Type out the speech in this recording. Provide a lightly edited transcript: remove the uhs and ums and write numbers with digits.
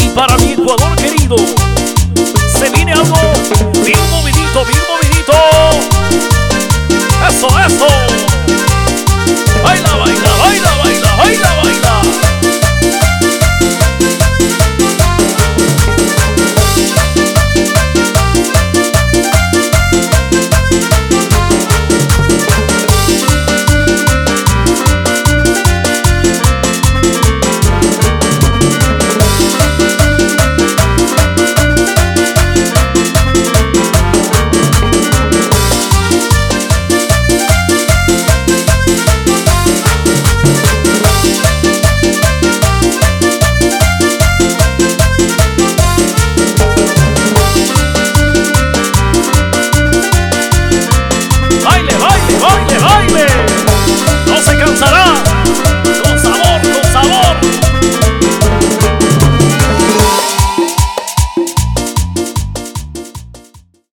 para mi Ecuador querido. Se viene algo bien movidito, bien movidito. Eso, eso. Baila, baila, baila, baila, baila, baila.